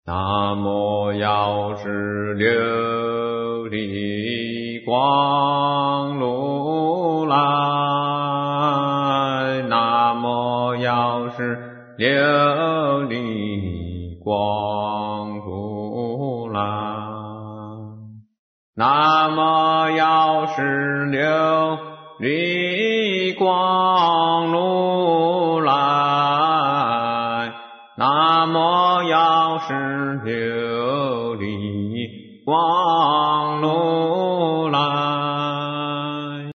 南无药师琉璃光如来，南无药师琉璃光如来，南无药师琉璃光如来，南无药师琉璃光